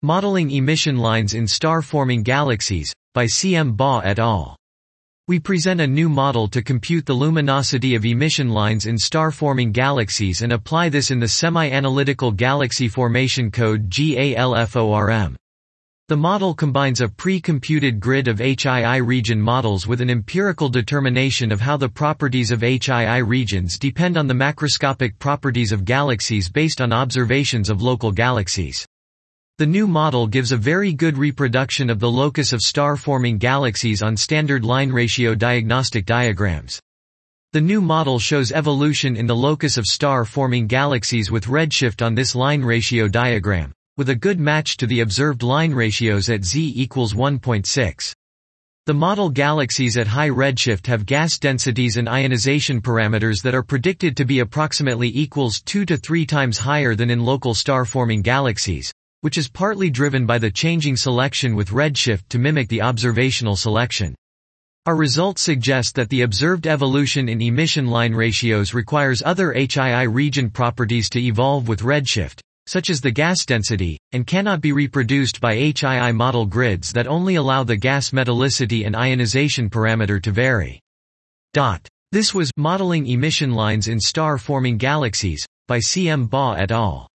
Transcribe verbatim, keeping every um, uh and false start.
Modeling Emission Lines in Star-Forming Galaxies, by C M Baugh et al. We present a new model to compute the luminosity of emission lines in star-forming galaxies and apply this in the Semi-Analytical Galaxy Formation Code GALFORM. The model combines a pre-computed grid of H I I region models with an empirical determination of how the properties of H I I regions depend on the macroscopic properties of galaxies based on observations of local galaxies. The new model gives a very good reproduction of the locus of star-forming galaxies on standard line ratio diagnostic diagrams. The new model shows evolution in the locus of star-forming galaxies with redshift on this line ratio diagram, with a good match to the observed line ratios at z equals one point six. The model galaxies at high redshift have gas densities and ionization parameters that are predicted to be approximately equals two to three times higher than in local star-forming galaxies, which is partly driven by the changing selection with redshift to mimic the observational selection. Our results suggest that the observed evolution in emission line ratios requires other H I I region properties to evolve with redshift, such as the gas density, and cannot be reproduced by H I I model grids that only allow the gas metallicity and ionization parameter to vary. This was Modeling Emission Lines in Star-Forming Galaxies, by C M Baugh et al.